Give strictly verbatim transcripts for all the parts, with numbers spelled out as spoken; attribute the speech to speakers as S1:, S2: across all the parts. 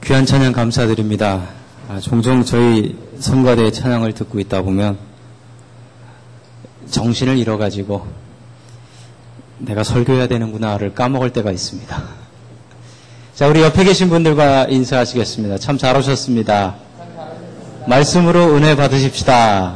S1: 귀한 찬양 감사드립니다. 아, 종종 저희 성가대의 찬양을 듣고 있다 보면 정신을 잃어가지고 내가 설교해야 되는구나를 까먹을 때가 있습니다. 자, 우리 옆에 계신 분들과 인사하시겠습니다. 참 잘 오셨습니다. 말씀으로 은혜 받으십시다.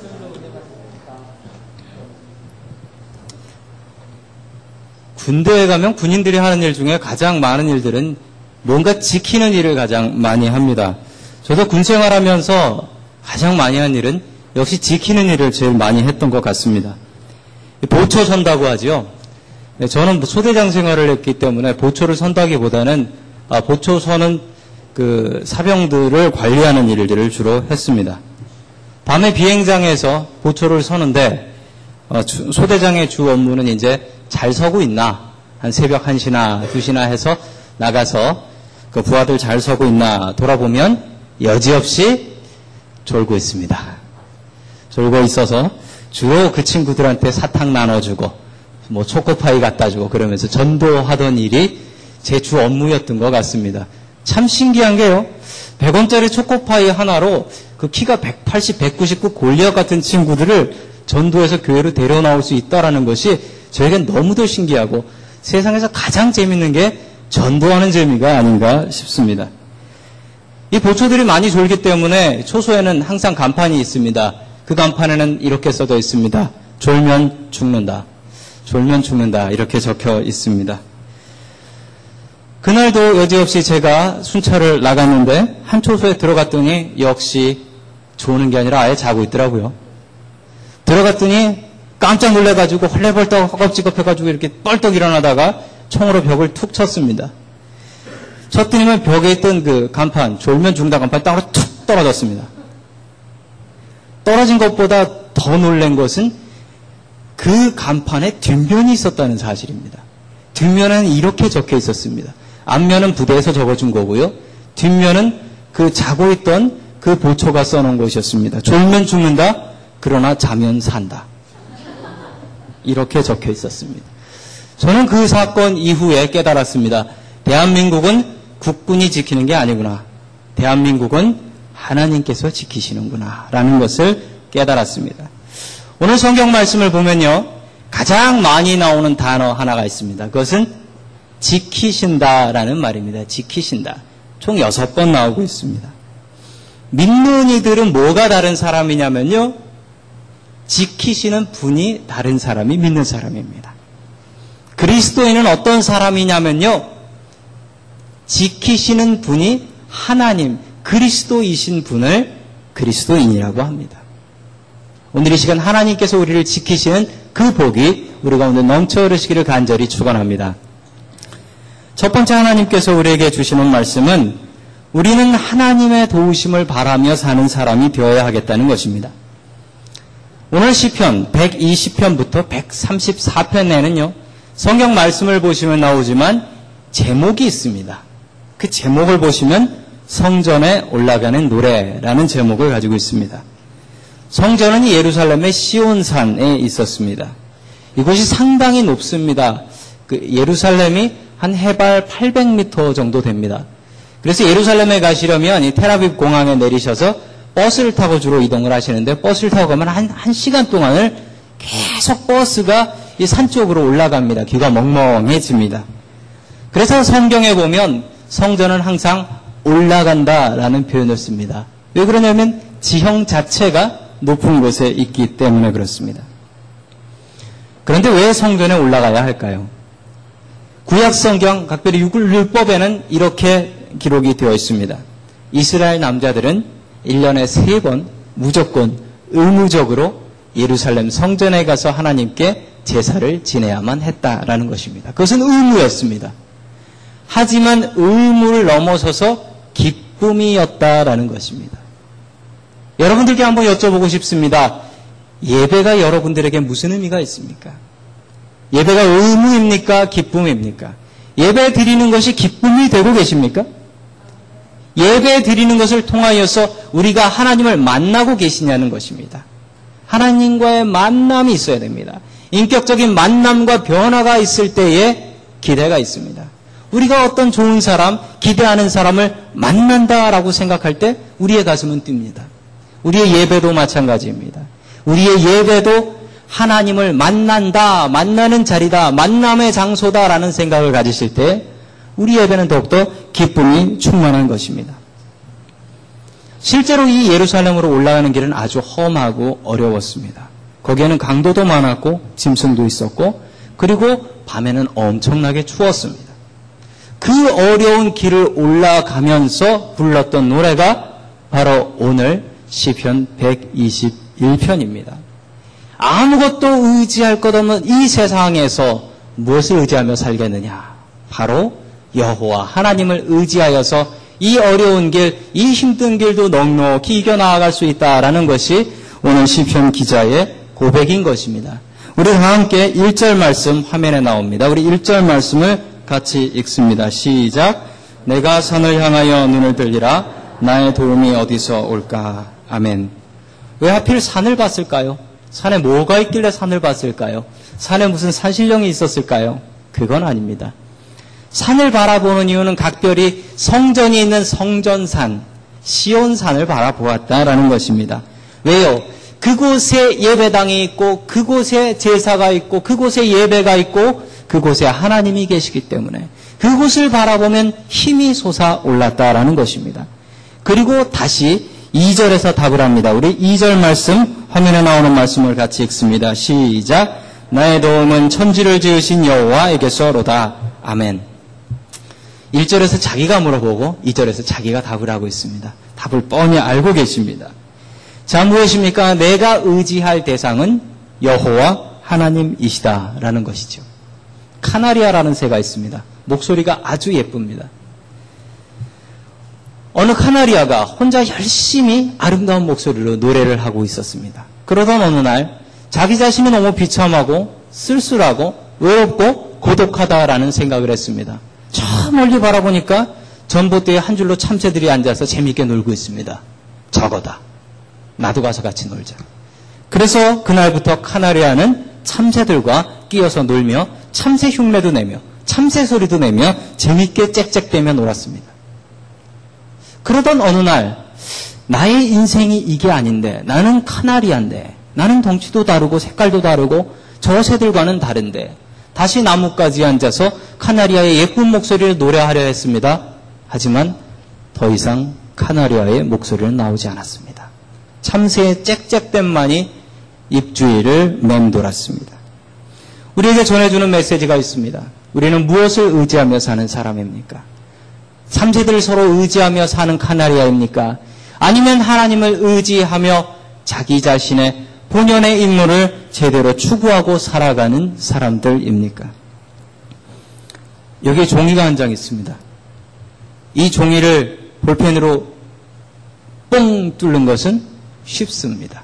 S1: 군대에 가면 군인들이 하는 일 중에 가장 많은 일들은 뭔가 지키는 일을 가장 많이 합니다. 저도 군 생활하면서 가장 많이 한 일은 역시 지키는 일을 제일 많이 했던 것 같습니다. 보초 선다고 하죠. 저는 소대장 생활을 했기 때문에 보초를 선다기보다는 아, 보초 서는 그 사병들을 관리하는 일들을 주로 했습니다. 밤에 비행장에서 보초를 서는데 어, 주, 소대장의 주 업무는 이제 잘 서고 있나, 한 새벽 한 시나 두 시나 해서 나가서 그 부하들 잘 서고 있나 돌아보면 여지없이 졸고 있습니다. 졸고 있어서 주로 그 친구들한테 사탕 나눠주고 뭐 초코파이 갖다 주고 그러면서 전도하던 일이 제 주 업무였던 것 같습니다. 참 신기한 게요. 백 원짜리 초코파이 하나로 그 키가 백팔십, 백구십구 골리앗 같은 친구들을 전도해서 교회로 데려나올 수 있다라는 것이 저에겐 너무도 신기하고 세상에서 가장 재밌는 게 전도하는 재미가 아닌가 싶습니다. 이 보초들이 많이 졸기 때문에 초소에는 항상 간판이 있습니다. 그 간판에는 이렇게 써져 있습니다. 졸면 죽는다. 졸면 죽는다. 이렇게 적혀 있습니다. 그날도 여지없이 제가 순찰을 나갔는데 한 초소에 들어갔더니 역시 조는 게 아니라 아예 자고 있더라고요. 들어갔더니 깜짝 놀래가지고 헐레벌떡 허겁지겁해가지고 이렇게 뻘떡 일어나다가 총으로 벽을 툭 쳤습니다. 쳤더니만 벽에 있던 그 간판, 졸면 죽는다 간판이 땅으로 툭 떨어졌습니다. 떨어진 것보다 더 놀란 것은 그 간판에 뒷면이 있었다는 사실입니다. 뒷면에는 이렇게 적혀 있었습니다. 앞면은 부대에서 적어준 거고요. 뒷면은 그 자고 있던 그 보초가 써놓은 것이었습니다. 졸면 죽는다, 그러나 자면 산다. 이렇게 적혀 있었습니다. 저는 그 사건 이후에 깨달았습니다. 대한민국은 국군이 지키는 게 아니구나. 대한민국은 하나님께서 지키시는구나. 라는 것을 깨달았습니다. 오늘 성경 말씀을 보면요. 가장 많이 나오는 단어 하나가 있습니다. 그것은 지키신다라는 말입니다. 지키신다. 총 여섯 번 나오고 있습니다. 믿는 이들은 뭐가 다른 사람이냐면요. 지키시는 분이 다른 사람이 믿는 사람입니다. 그리스도인은 어떤 사람이냐면요. 지키시는 분이 하나님, 그리스도이신 분을 그리스도인이라고 합니다. 오늘 이 시간 하나님께서 우리를 지키시는 그 복이 우리 가운데 넘쳐 흐르시기를 간절히 축원합니다. 첫 번째 하나님께서 우리에게 주시는 말씀은 우리는 하나님의 도우심을 바라며 사는 사람이 되어야 하겠다는 것입니다. 오늘 시편 백이십 편부터 백삼십사 편에는요. 성경 말씀을 보시면 나오지만 제목이 있습니다. 그 제목을 보시면 성전에 올라가는 노래라는 제목을 가지고 있습니다. 성전은 예루살렘의 시온산에 있었습니다. 이곳이 상당히 높습니다. 그 예루살렘이 한 해발 팔백 미터 정도 됩니다. 그래서 예루살렘에 가시려면 이 텔아비브 공항에 내리셔서 버스를 타고 주로 이동을 하시는데 버스를 타고 가면 한, 한 시간 동안을 계속 버스가 이 산 쪽으로 올라갑니다. 귀가 멍멍해집니다. 그래서 성경에 보면 성전은 항상 올라간다라는 표현을 씁니다. 왜 그러냐면 지형 자체가 높은 곳에 있기 때문에 그렇습니다. 그런데 왜 성전에 올라가야 할까요? 구약 성경 각별히 율법에는 이렇게 기록이 되어 있습니다. 이스라엘 남자들은 일 년에 세 번 무조건 의무적으로 예루살렘 성전에 가서 하나님께 제사를 지내야만 했다라는 것입니다. 그것은 의무였습니다. 하지만 의무를 넘어서서 기쁨이었다라는 것입니다. 여러분들께 한번 여쭤보고 싶습니다. 예배가 여러분들에게 무슨 의미가 있습니까? 예배가 의무입니까? 기쁨입니까? 예배 드리는 것이 기쁨이 되고 계십니까? 예배 드리는 것을 통하여서 우리가 하나님을 만나고 계시냐는 것입니다. 하나님과의 만남이 있어야 됩니다. 인격적인 만남과 변화가 있을 때에 기대가 있습니다. 우리가 어떤 좋은 사람, 기대하는 사람을 만난다라고 생각할 때 우리의 가슴은 뜁니다. 우리의 예배도 마찬가지입니다. 우리의 예배도 하나님을 만난다, 만나는 자리다, 만남의 장소다라는 생각을 가지실 때 우리 예배는 더욱더 기쁨이 충만한 것입니다. 실제로 이 예루살렘으로 올라가는 길은 아주 험하고 어려웠습니다. 거기에는 강도도 많았고 짐승도 있었고 그리고 밤에는 엄청나게 추웠습니다. 그 어려운 길을 올라가면서 불렀던 노래가 바로 오늘 시편 백이십일 편입니다. 아무것도 의지할 것 없는 이 세상에서 무엇을 의지하며 살겠느냐? 바로 여호와 하나님을 의지하여서 이 어려운 길, 이 힘든 길도 넉넉히 이겨나아갈 수 있다라는 것이 오늘 시편 기자의 고백인 것입니다. 우리 다 함께 일 절 말씀 화면에 나옵니다. 우리 일 절 말씀을 같이 읽습니다. 시작. 내가 산을 향하여 눈을 들리라. 나의 도움이 어디서 올까? 아멘. 왜 하필 산을 봤을까요? 산에 뭐가 있길래 산을 봤을까요? 산에 무슨 산신령이 있었을까요? 그건 아닙니다. 산을 바라보는 이유는 각별히 성전이 있는 성전산, 시온산을 바라보았다라는 것입니다. 왜요? 그곳에 예배당이 있고 그곳에 제사가 있고 그곳에 예배가 있고 그곳에 하나님이 계시기 때문에 그곳을 바라보면 힘이 솟아올랐다라는 것입니다. 그리고 다시 이 절에서 답을 합니다. 우리 이 절 말씀 화면에 나오는 말씀을 같이 읽습니다. 시작. 나의 도움은 천지를 지으신 여호와에게서로다. 아멘. 일 절에서 자기가 물어보고 이 절에서 자기가 답을 하고 있습니다. 답을 뻔히 알고 계십니다. 자, 무엇입니까? 내가 의지할 대상은 여호와 하나님이시다라는 것이죠. 카나리아라는 새가 있습니다. 목소리가 아주 예쁩니다. 어느 카나리아가 혼자 열심히 아름다운 목소리로 노래를 하고 있었습니다. 그러던 어느 날 자기 자신이 너무 비참하고 쓸쓸하고 외롭고 고독하다라는 생각을 했습니다. 저 멀리 바라보니까 전봇대에 한 줄로 참새들이 앉아서 재미있게 놀고 있습니다. 저거다. 나도 가서 같이 놀자. 그래서 그날부터 카나리아는 참새들과 끼어서 놀며 참새 흉내도 내며 참새 소리도 내며 재미있게 짹짹대며 놀았습니다. 그러던 어느 날 나의 인생이 이게 아닌데 나는 카나리아인데 나는 덩치도 다르고 색깔도 다르고 저 새들과는 다른데 다시 나뭇가지에 앉아서 카나리아의 예쁜 목소리를 노래하려 했습니다. 하지만 더 이상 카나리아의 목소리는 나오지 않았습니다. 참새의 짹짹댐만이 입주위를 맴돌았습니다. 우리에게 전해주는 메시지가 있습니다. 우리는 무엇을 의지하며 사는 사람입니까? 참새들을 서로 의지하며 사는 카나리아입니까? 아니면 하나님을 의지하며 자기 자신의 본연의 임무를 제대로 추구하고 살아가는 사람들입니까? 여기에 종이가 한 장 있습니다. 이 종이를 볼펜으로 뽕 뚫는 것은 쉽습니다.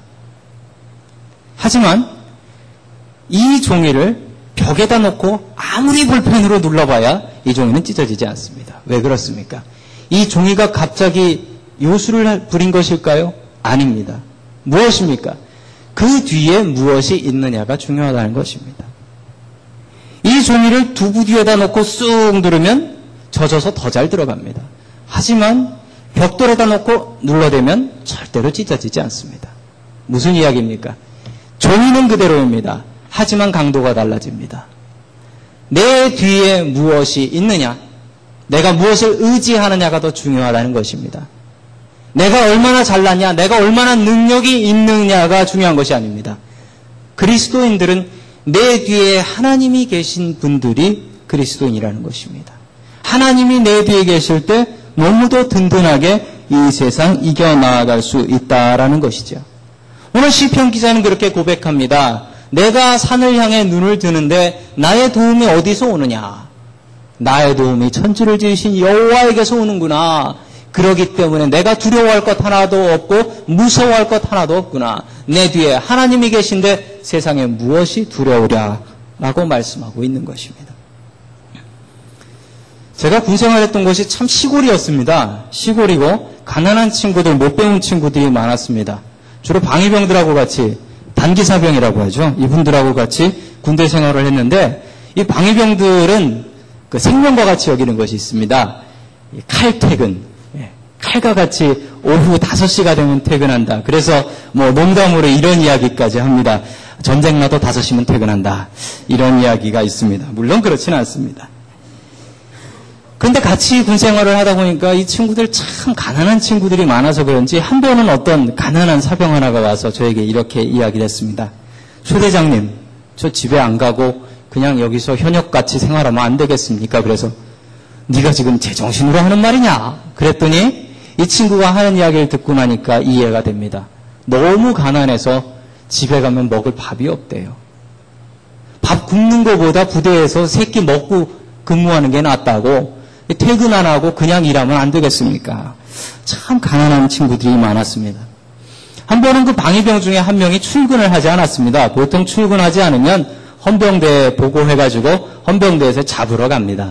S1: 하지만 이 종이를 벽에다 놓고 아무리 볼펜으로 눌러봐야 이 종이는 찢어지지 않습니다. 왜 그렇습니까? 이 종이가 갑자기 요술을 부린 것일까요? 아닙니다. 무엇입니까? 그 뒤에 무엇이 있느냐가 중요하다는 것입니다. 이 종이를 두부 뒤에다 놓고 쑥 누르면 젖어서 더 잘 들어갑니다. 하지만 벽돌에다 놓고 눌러대면 절대로 찢어지지 않습니다. 무슨 이야기입니까? 종이는 그대로입니다. 하지만 강도가 달라집니다. 내 뒤에 무엇이 있느냐, 내가 무엇을 의지하느냐가 더 중요하다는 것입니다. 내가 얼마나 잘났냐, 내가 얼마나 능력이 있느냐가 중요한 것이 아닙니다. 그리스도인들은 내 뒤에 하나님이 계신 분들이 그리스도인이라는 것입니다. 하나님이 내 뒤에 계실 때 너무도 든든하게 이 세상 이겨나아갈 수 있다라는 것이죠. 오늘 시편 기자는 그렇게 고백합니다. 내가 산을 향해 눈을 드는데 나의 도움이 어디서 오느냐? 나의 도움이 천지를 지으신 여호와에게서 오는구나. 그러기 때문에 내가 두려워할 것 하나도 없고 무서워할 것 하나도 없구나. 내 뒤에 하나님이 계신데 세상에 무엇이 두려우랴? 라고 말씀하고 있는 것입니다. 제가 군생활했던 곳이 참 시골이었습니다. 시골이고 가난한 친구들, 못 배운 친구들이 많았습니다. 주로 방위병들하고 같이, 단기사병이라고 하죠. 이분들하고 같이 군대 생활을 했는데 이 방위병들은 그 생명과 같이 여기는 것이 있습니다. 칼퇴근. 칼과 같이 오후 다섯 시가 되면 퇴근한다. 그래서 뭐 농담으로 이런 이야기까지 합니다. 전쟁 나도 다섯 시면 퇴근한다. 이런 이야기가 있습니다. 물론 그렇지는 않습니다. 그런데 같이 군 생활을 하다 보니까 이 친구들 참 가난한 친구들이 많아서 그런지 한 번은 어떤 가난한 사병 하나가 와서 저에게 이렇게 이야기를 했습니다. 소 대장님, 저 집에 안 가고 그냥 여기서 현역같이 생활하면 안 되겠습니까? 그래서 네가 지금 제정신으로 하는 말이냐? 그랬더니 이 친구가 하는 이야기를 듣고 나니까 이해가 됩니다. 너무 가난해서 집에 가면 먹을 밥이 없대요. 밥 굶는 것보다 부대에서 세 끼 먹고 근무하는 게 낫다고 퇴근 안 하고 그냥 일하면 안 되겠습니까? 참 가난한 친구들이 많았습니다. 한 번은 그 방위병 중에 한 명이 출근을 하지 않았습니다. 보통 출근하지 않으면 헌병대에 보고해가지고 헌병대에서 잡으러 갑니다.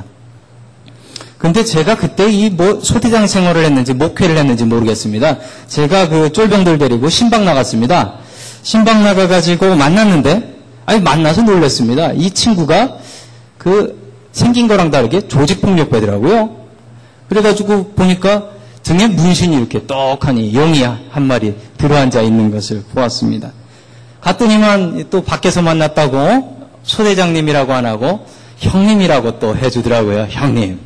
S1: 근데 제가 그때 이 뭐 소대장 생활을 했는지 목회를 했는지 모르겠습니다. 제가 그 쫄병들 데리고 신방 나갔습니다. 신방 나가가지고 만났는데 아니 만나서 놀랐습니다. 이 친구가 그 생긴 거랑 다르게 조직폭력배더라고요. 그래가지고 보니까 등에 문신이 이렇게 떡하니 용이 한 마리 들어앉아 있는 것을 보았습니다. 갔더니만 또 밖에서 만났다고 소대장님이라고 안 하고 형님이라고 또 해주더라고요. 형님.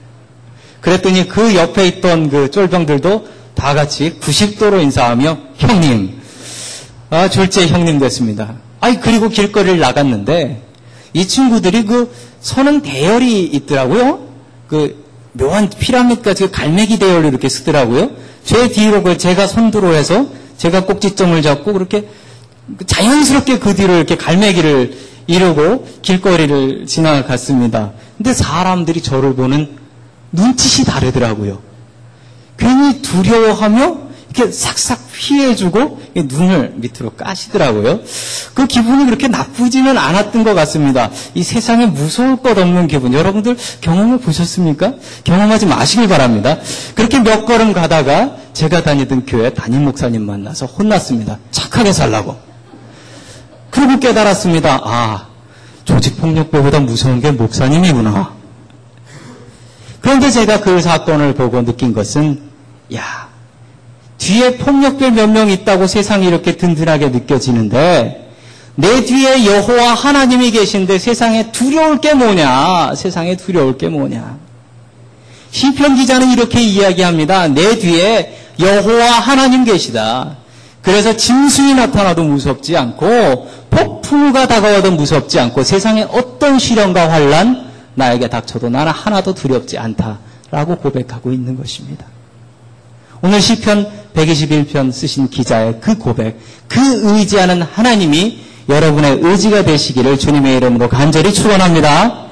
S1: 그랬더니 그 옆에 있던 그 쫄병들도 다 같이 구십 도로 인사하며 형님. 아, 졸지에 형님 됐습니다. 아이, 그리고 길거리를 나갔는데 이 친구들이 그 서는 대열이 있더라고요. 그 묘한 피라미드같이 갈매기 대열을 이렇게 쓰더라고요. 제 뒤로 그 제가 선두로 해서 제가 꼭지점을 잡고 그렇게 자연스럽게 그 뒤로 이렇게 갈매기를 이루고 길거리를 지나갔습니다. 근데 사람들이 저를 보는 눈짓이 다르더라고요. 괜히 두려워하며 이렇게 싹싹 피해주고 눈을 밑으로 까시더라고요. 그 기분이 그렇게 나쁘지는 않았던 것 같습니다. 이 세상에 무서울 것 없는 기분. 여러분들 경험해 보셨습니까? 경험하지 마시길 바랍니다. 그렇게 몇 걸음 가다가 제가 다니던 교회 담임 목사님 만나서 혼났습니다. 착하게 살라고. 그리고 깨달았습니다. 아, 조직폭력배보다 무서운 게 목사님이구나. 그런데 제가 그 사건을 보고 느낀 것은 야, 뒤에 폭력배 몇 명 있다고 세상이 이렇게 든든하게 느껴지는데 내 뒤에 여호와 하나님이 계신데 세상에 두려울 게 뭐냐? 세상에 두려울 게 뭐냐? 시편 기자는 이렇게 이야기합니다. 내 뒤에 여호와 하나님 계시다. 그래서 짐승이 나타나도 무섭지 않고 폭풍우가 다가와도 무섭지 않고 세상에 어떤 시련과 환난 나에게 닥쳐도 나는 하나도 두렵지 않다라고 고백하고 있는 것입니다. 오늘 시편 백이십일 편 쓰신 기자의 그 고백, 그 의지하는 하나님이 여러분의 의지가 되시기를 주님의 이름으로 간절히 축원합니다.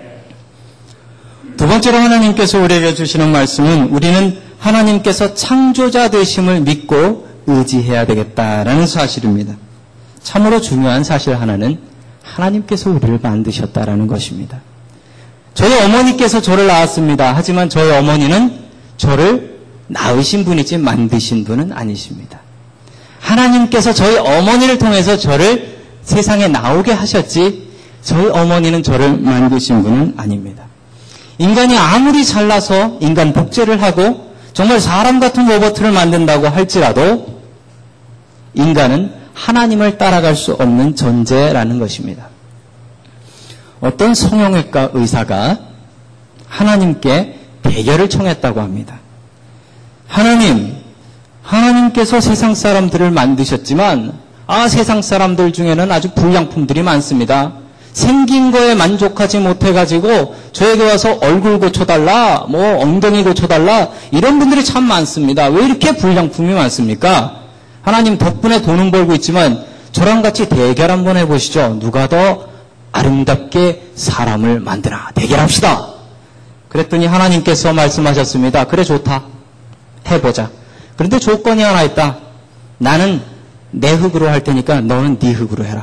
S1: 두 번째로 하나님께서 우리에게 주시는 말씀은 우리는 하나님께서 창조자 되심을 믿고 의지해야 되겠다라는 사실입니다. 참으로 중요한 사실 하나는 하나님께서 우리를 만드셨다라는 것입니다. 저희 어머니께서 저를 낳았습니다. 하지만 저희 어머니는 저를 낳으신 분이지 만드신 분은 아니십니다. 하나님께서 저희 어머니를 통해서 저를 세상에 나오게 하셨지 저희 어머니는 저를 만드신 분은 아닙니다. 인간이 아무리 잘나서 인간 복제를 하고 정말 사람 같은 로봇을 만든다고 할지라도 인간은 하나님을 따라갈 수 없는 존재라는 것입니다. 어떤 성형외과 의사가 하나님께 대결을 청했다고 합니다. 하나님, 하나님께서 세상 사람들을 만드셨지만 아, 세상 사람들 중에는 아주 불량품들이 많습니다. 생긴 거에 만족하지 못해가지고 저에게 와서 얼굴 고쳐달라, 뭐 엉덩이 고쳐달라 이런 분들이 참 많습니다. 왜 이렇게 불량품이 많습니까? 하나님 덕분에 돈은 벌고 있지만 저랑 같이 대결 한번 해보시죠. 누가 더 아름답게 사람을 만드나 대결합시다. 그랬더니 하나님께서 말씀하셨습니다. 그래 좋다. 해보자. 그런데 조건이 하나 있다. 나는 내 흙으로 할 테니까 너는 네 흙으로 해라.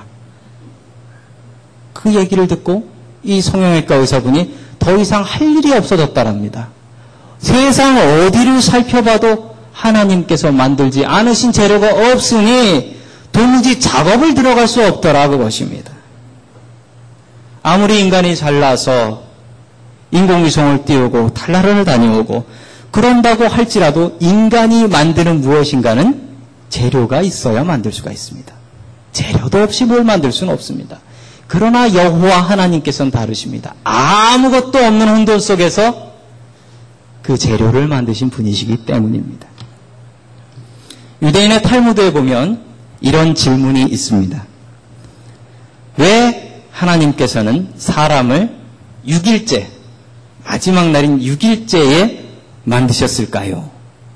S1: 그 얘기를 듣고 이 성형외과 의사분이 더 이상 할 일이 없어졌다랍니다. 세상 어디를 살펴봐도 하나님께서 만들지 않으신 재료가 없으니 도무지 작업을 들어갈 수 없더라 그것입니다. 아무리 인간이 잘나서 인공위성을 띄우고 달나라를 다녀오고 그런다고 할지라도 인간이 만드는 무엇인가는 재료가 있어야 만들 수가 있습니다. 재료도 없이 뭘 만들 수는 없습니다. 그러나 여호와 하나님께서는 다르십니다. 아무것도 없는 혼돈 속에서 그 재료를 만드신 분이시기 때문입니다. 유대인의 탈무드에 보면 이런 질문이 있습니다. 왜 하나님께서는 사람을 육 일째, 마지막 날인 육 일째에 만드셨을까요?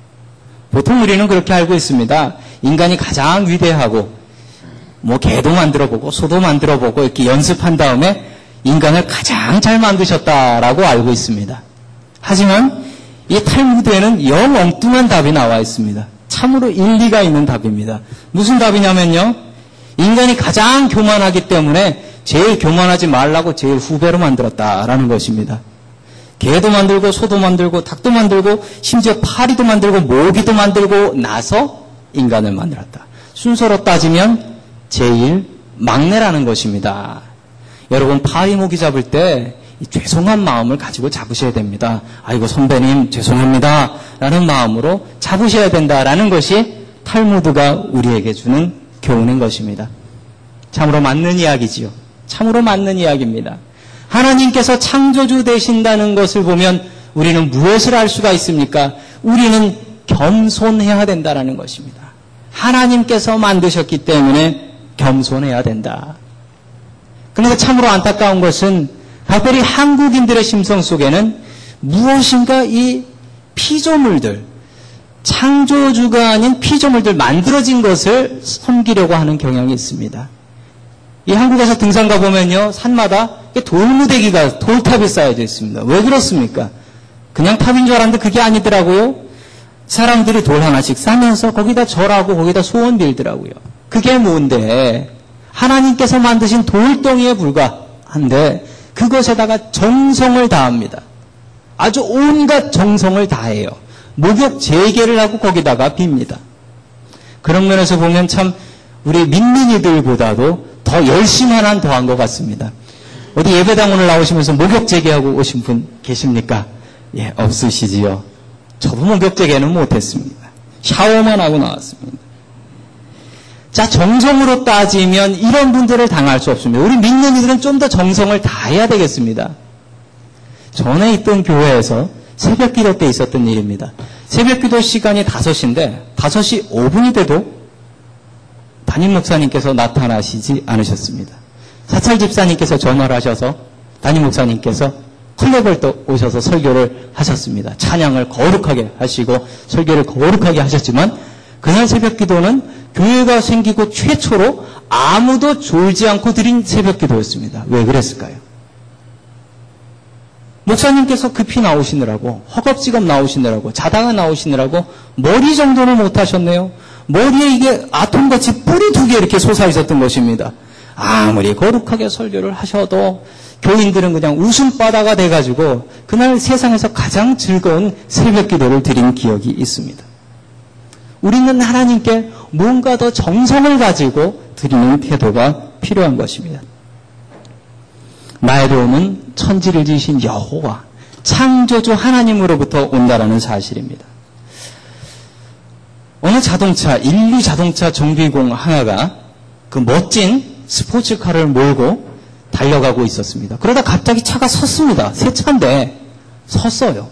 S1: 보통 우리는 그렇게 알고 있습니다. 인간이 가장 위대하고 뭐 개도 만들어보고 소도 만들어보고 이렇게 연습한 다음에 인간을 가장 잘 만드셨다라고 알고 있습니다. 하지만 이 탈무드에는 영 엉뚱한 답이 나와 있습니다. 참으로 일리가 있는 답입니다. 무슨 답이냐면요. 인간이 가장 교만하기 때문에 제일 교만하지 말라고 제일 후배로 만들었다라는 것입니다. 개도 만들고 소도 만들고 닭도 만들고 심지어 파리도 만들고 모기도 만들고 나서 인간을 만들었다. 순서로 따지면 제일 막내라는 것입니다. 여러분 파리 모기 잡을 때 죄송한 마음을 가지고 잡으셔야 됩니다. 아이고 선배님 죄송합니다 라는 마음으로 잡으셔야 된다라는 것이 탈무드가 우리에게 주는 교훈인 것입니다. 참으로 맞는 이야기지요. 참으로 맞는 이야기입니다. 하나님께서 창조주 되신다는 것을 보면 우리는 무엇을 알 수가 있습니까? 우리는 겸손해야 된다라는 것입니다. 하나님께서 만드셨기 때문에 겸손해야 된다. 그런데 참으로 안타까운 것은 특별히 한국인들의 심성 속에는 무엇인가 이 피조물들, 창조주가 아닌 피조물들 만들어진 것을 섬기려고 하는 경향이 있습니다. 이 한국에서 등산 가보면요, 산마다 돌무대기가, 돌탑이 쌓여져 있습니다. 왜 그렇습니까? 그냥 탑인 줄 알았는데 그게 아니더라고요. 사람들이 돌 하나씩 싸면서 거기다 절하고 거기다 소원 빌더라고요. 그게 뭔데? 하나님께서 만드신 돌덩이에 불과한데 그것에다가 정성을 다합니다. 아주 온갖 정성을 다해요. 목욕 재개를 하고 거기다가 빕니다. 그런 면에서 보면 참 우리 믿는 이들보다도 더 열심히 하나 더한 것 같습니다. 어디 예배당 오늘 나오시면서 목욕 재개하고 오신 분 계십니까? 예, 없으시지요. 저도 목욕 재개는 못했습니다. 샤워만 하고 나왔습니다. 자, 정성으로 따지면 이런 분들을 당할 수 없습니다. 우리 믿는 이들은 좀 더 정성을 다해야 되겠습니다. 전에 있던 교회에서 새벽 기도 때 있었던 일입니다. 새벽 기도 시간이 다섯 시인데 다섯 시 오 분이 돼도 담임 목사님께서 나타나시지 않으셨습니다. 사찰 집사님께서 전화를 하셔서 담임 목사님께서 컬레벌떡 오셔서 설교를 하셨습니다. 찬양을 거룩하게 하시고 설교를 거룩하게 하셨지만 그날 새벽 기도는 교회가 생기고 최초로 아무도 졸지 않고 드린 새벽 기도였습니다. 왜 그랬을까요? 목사님께서 급히 나오시느라고, 허겁지겁 나오시느라고, 자다가 나오시느라고 머리 정도는 못하셨네요. 머리에 이게 아톰같이 뿌리 두 개 이렇게 솟아 있었던 것입니다. 아무리 거룩하게 설교를 하셔도 교인들은 그냥 웃음바다가 돼가지고 그날 세상에서 가장 즐거운 새벽 기도를 드린 기억이 있습니다. 우리는 하나님께 뭔가 더 정성을 가지고 드리는 태도가 필요한 것입니다. 나의 도움은 천지를 지으신 여호와, 창조주 하나님으로부터 온다라는 사실입니다. 어느 자동차, 인류 자동차 정비공 하나가 그 멋진 스포츠카를 몰고 달려가고 있었습니다. 그러다 갑자기 차가 섰습니다. 새 차인데 섰어요.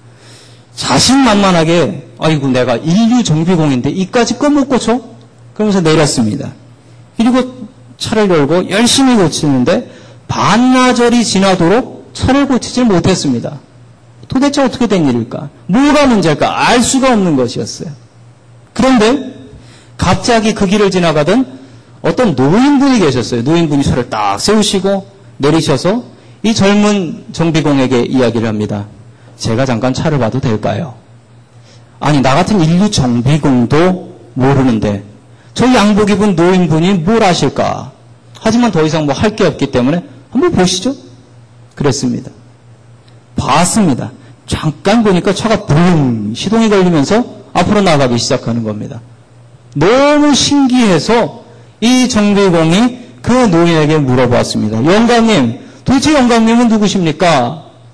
S1: 자신만만하게 아이고 내가 인류 정비공인데 이까지 건 못 고쳐? 그러면서 내렸습니다. 그리고 차를 열고 열심히 고치는데 반나절이 지나도록 차를 고치질 못했습니다. 도대체 어떻게 된 일일까? 뭐가 문제일까? 알 수가 없는 것이었어요. 그런데 갑자기 그 길을 지나가던 어떤 노인분이 계셨어요. 노인분이 차를 딱 세우시고 내리셔서 이 젊은 정비공에게 이야기를 합니다. 제가 잠깐 차를 봐도 될까요? 아니 나 같은 인류 정비공도 모르는데 저 양복 입은 노인분이 뭘 아실까? 하지만 더 이상 뭐 할 게 없기 때문에 한번 보시죠. 그랬습니다. 봤습니다. 잠깐 보니까 차가 붕 시동이 걸리면서 앞으로 나가기 시작하는 겁니다. 너무 신기해서 이 정비공이 그 노인에게 물어봤습니다. 영감님, 도대체 영감님은 누구십니까?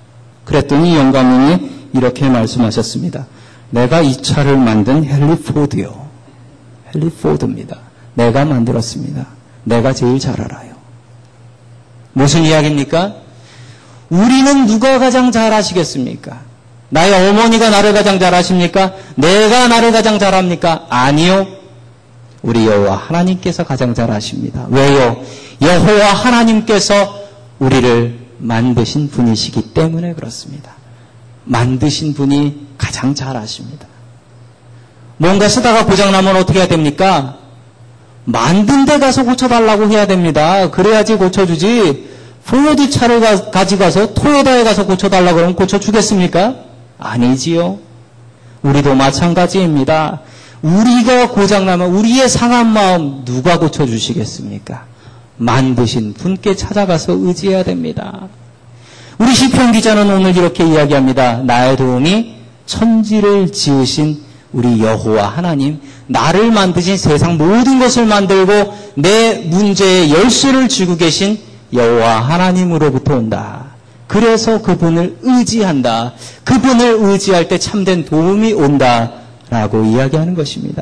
S1: 그랬더니 영감님이 이렇게 말씀하셨습니다. 내가 이 차를 만든 헨리 포드요. 헨리 포드입니다. 내가 만들었습니다. 내가 제일 잘 알아요. 무슨 이야기입니까? 우리는 누가 가장 잘 아시겠습니까? 나의 어머니가 나를 가장 잘 아십니까? 내가 나를 가장 잘 압니까? 아니요. 우리 여호와 하나님께서 가장 잘 아십니다. 왜요? 여호와 하나님께서 우리를 만드신 분이시기 때문에 그렇습니다. 만드신 분이 가장 잘 아십니다. 뭔가 쓰다가 고장나면 어떻게 해야 됩니까? 만든 데 가서 고쳐달라고 해야 됩니다. 그래야지 고쳐주지. 포드 차를 가, 가져가서 토요타에 가서 고쳐달라고 그러면 고쳐주겠습니까? 아니지요. 우리도 마찬가지입니다. 우리가 고장나면 우리의 상한 마음 누가 고쳐주시겠습니까? 만드신 분께 찾아가서 의지해야 됩니다. 우리 시편 기자는 오늘 이렇게 이야기합니다. 나의 도움이 천지를 지으신 우리 여호와 하나님, 나를 만드신 세상 모든 것을 만들고 내 문제의 열쇠를 쥐고 계신 여호와 하나님으로부터 온다. 그래서 그분을 의지한다. 그분을 의지할 때 참된 도움이 온다라고 이야기하는 것입니다.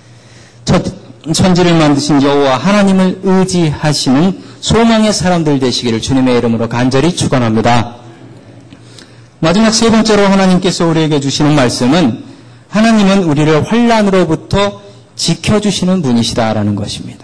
S1: 천지를 만드신 여호와 하나님을 의지하시는 소망의 사람들 되시기를 주님의 이름으로 간절히 축원합니다. 마지막 세 번째로 하나님께서 우리에게 주시는 말씀은 하나님은 우리를 환난으로부터 지켜주시는 분이시다라는 것입니다.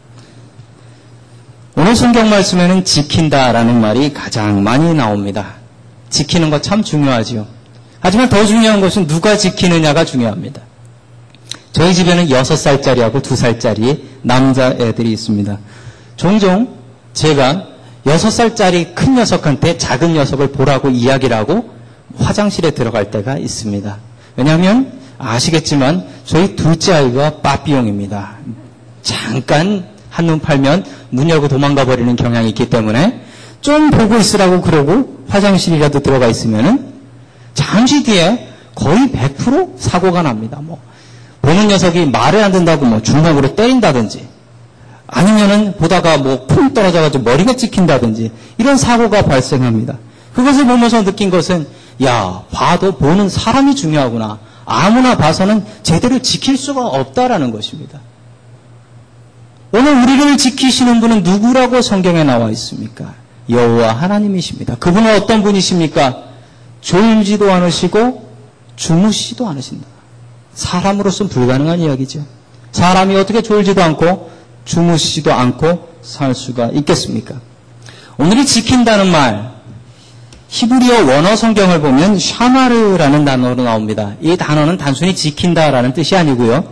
S1: 오늘 성경 말씀에는 지킨다라는 말이 가장 많이 나옵니다. 지키는 거 참 중요하지요. 하지만 더 중요한 것은 누가 지키느냐가 중요합니다. 저희 집에는 여섯 살짜리하고 두 살짜리 남자애들이 있습니다. 종종 제가 여섯 살짜리 큰 녀석한테 작은 녀석을 보라고 이야기를 하고 화장실에 들어갈 때가 있습니다. 왜냐하면 아시겠지만 저희 둘째 아이가 빠삐용입니다. 잠깐 한눈 팔면 문 열고 도망가 버리는 경향이 있기 때문에 좀 보고 있으라고 그러고 화장실이라도 들어가 있으면은 잠시 뒤에 거의 백 퍼센트 사고가 납니다. 뭐 보는 녀석이 말을 안 듣는다고 뭐 주먹으로 때린다든지 아니면은 보다가 뭐 푹 떨어져가지고 머리가 찍힌다든지 이런 사고가 발생합니다. 그것을 보면서 느낀 것은 야, 봐도 보는 사람이 중요하구나. 아무나 봐서는 제대로 지킬 수가 없다라는 것입니다. 오늘 우리를 지키시는 분은 누구라고 성경에 나와 있습니까? 여호와 하나님이십니다. 그분은 어떤 분이십니까? 졸지도 않으시고 주무시지도 않으신다. 사람으로서는 불가능한 이야기죠. 사람이 어떻게 졸지도 않고 주무시지도 않고 살 수가 있겠습니까? 오늘이 지킨다는 말, 히브리어 원어 성경을 보면 샤마르라는 단어로 나옵니다. 이 단어는 단순히 지킨다라는 뜻이 아니고요.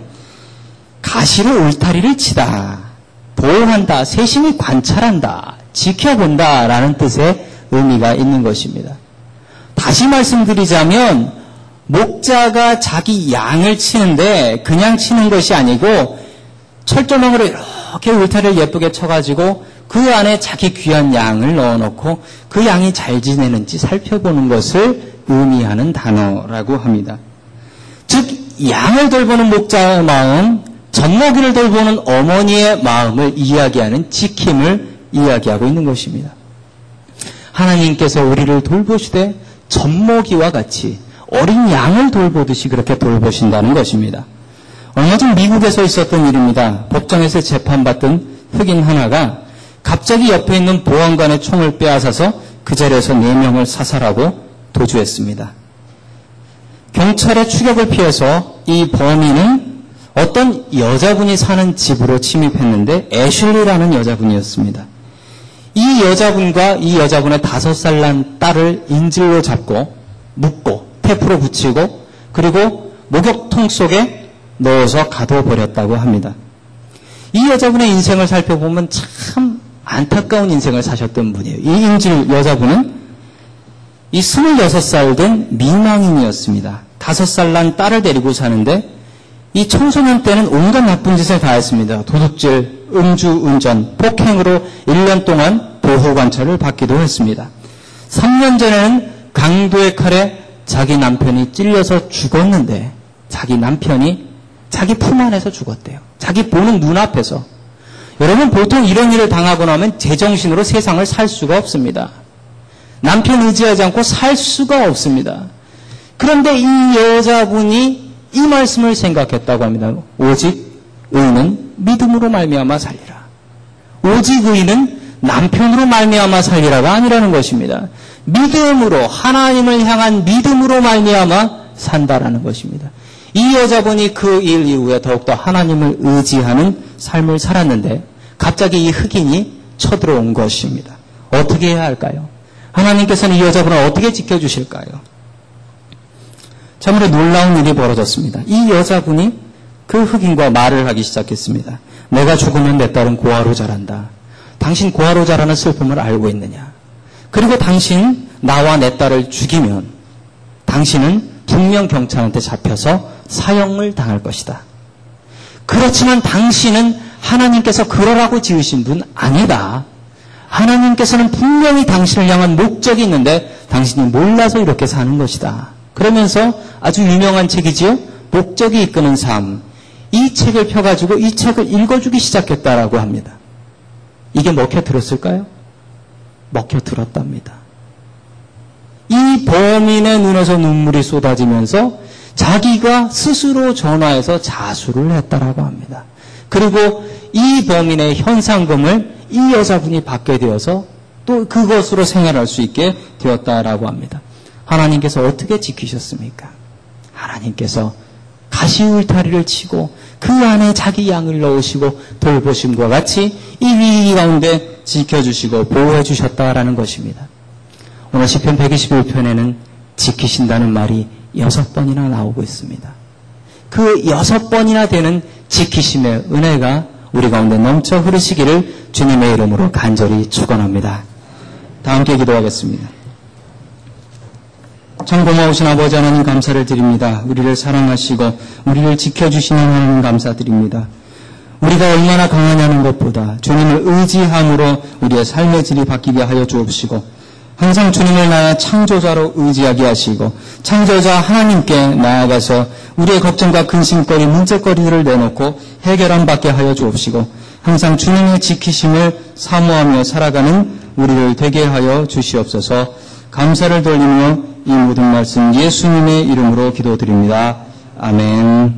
S1: 가시로 울타리를 치다, 보호한다, 세심히 관찰한다, 지켜본다라는 뜻의 의미가 있는 것입니다. 다시 말씀드리자면 목자가 자기 양을 치는데 그냥 치는 것이 아니고 철조망으로 이렇게 울타리를 예쁘게 쳐가지고 그 안에 자기 귀한 양을 넣어놓고 그 양이 잘 지내는지 살펴보는 것을 의미하는 단어라고 합니다. 즉 양을 돌보는 목자의 마음, 젖먹이를 돌보는 어머니의 마음을 이야기하는 지킴을 이야기하고 있는 것입니다. 하나님께서 우리를 돌보시되 젖먹이와 같이 어린 양을 돌보듯이 그렇게 돌보신다는 것입니다. 얼마 전 미국에서 있었던 일입니다. 법정에서 재판받던 흑인 하나가 갑자기 옆에 있는 보안관의 총을 빼앗아서 그 자리에서 네 명을 사살하고 도주했습니다. 경찰의 추격을 피해서 이 범인은 어떤 여자분이 사는 집으로 침입했는데 애슐리라는 여자분이었습니다. 이 여자분과 이 여자분의 다섯 살 난 딸을 인질로 잡고 묶고 테이프로 붙이고 그리고 목욕통 속에 넣어서 가둬버렸다고 합니다. 이 여자분의 인생을 살펴보면 참 안타까운 인생을 사셨던 분이에요. 이 인질 여자분은 이 스물여섯 살 된 미망인이었습니다. 다섯 살 난 딸을 데리고 사는데 이 청소년 때는 온갖 나쁜 짓을 다 했습니다. 도둑질, 음주운전, 폭행으로 일 년 동안 보호관찰을 받기도 했습니다. 삼 년 전에는 강도의 칼에 자기 남편이 찔려서 죽었는데 자기 남편이 자기 품 안에서 죽었대요. 자기 보는 눈앞에서. 여러분 보통 이런 일을 당하고 나면 제정신으로 세상을 살 수가 없습니다. 남편 의지하지 않고 살 수가 없습니다. 그런데 이 여자분이 이 말씀을 생각했다고 합니다. 오직 의인은 믿음으로 말미암아 살리라. 오직 의인은 남편으로 말미암아 살리라가 아니라는 것입니다. 믿음으로, 하나님을 향한 믿음으로 말미암아 산다라는 것입니다. 이 여자분이 그 일 이후에 더욱더 하나님을 의지하는 삶을 살았는데 갑자기 이 흑인이 쳐들어온 것입니다. 어떻게 해야 할까요? 하나님께서는 이 여자분을 어떻게 지켜주실까요? 참으로 놀라운 일이 벌어졌습니다. 이 여자분이 그 흑인과 말을 하기 시작했습니다. 내가 죽으면 내 딸은 고아로 자란다. 당신 고아로 자라는 슬픔을 알고 있느냐? 그리고 당신 나와 내 딸을 죽이면 당신은 분명 경찰한테 잡혀서 사형을 당할 것이다. 그렇지만 당신은 하나님께서 그러라고 지으신 분 아니다. 하나님께서는 분명히 당신을 향한 목적이 있는데 당신이 몰라서 이렇게 사는 것이다. 그러면서 아주 유명한 책이지요. 목적이 이끄는 삶. 이 책을 펴가지고 이 책을 읽어주기 시작했다라고 합니다. 이게 먹혀들었을까요? 먹혀들었답니다. 이 범인의 눈에서 눈물이 쏟아지면서 자기가 스스로 전화해서 자수를 했다라고 합니다. 그리고 이 범인의 현상금을 이 여자분이 받게 되어서 또 그것으로 생활할 수 있게 되었다라고 합니다. 하나님께서 어떻게 지키셨습니까? 하나님께서 가시 울타리를 치고 그 안에 자기 양을 넣으시고 돌보심과 같이 이 위기 가운데 지켜주시고 보호해 주셨다라는 것입니다. 오늘 시편 백이십일 편에는 지키신다는 말이 여섯 번이나 나오고 있습니다. 그 여섯 번이나 되는 지키심의 은혜가 우리 가운데 넘쳐 흐르시기를 주님의 이름으로 간절히 축원합니다. 다 함께 기도하겠습니다. 참 고마우신 아버지 하나님 감사를 드립니다. 우리를 사랑하시고 우리를 지켜주시는 하나님 감사드립니다. 우리가 얼마나 강하냐는 것보다 주님을 의지함으로 우리의 삶의 질이 바뀌게 하여 주옵시고 항상 주님을 나의 창조자로 의지하게 하시고 창조자 하나님께 나아가서 우리의 걱정과 근심거리, 문제거리들을 내놓고 해결함 받게 하여 주옵시고 항상 주님의 지키심을 사모하며 살아가는 우리를 되게 하여 주시옵소서. 감사를 돌리며 이 모든 말씀 예수님의 이름으로 기도드립니다. 아멘.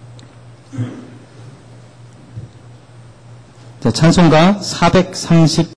S1: 자, 찬송가 사백삼십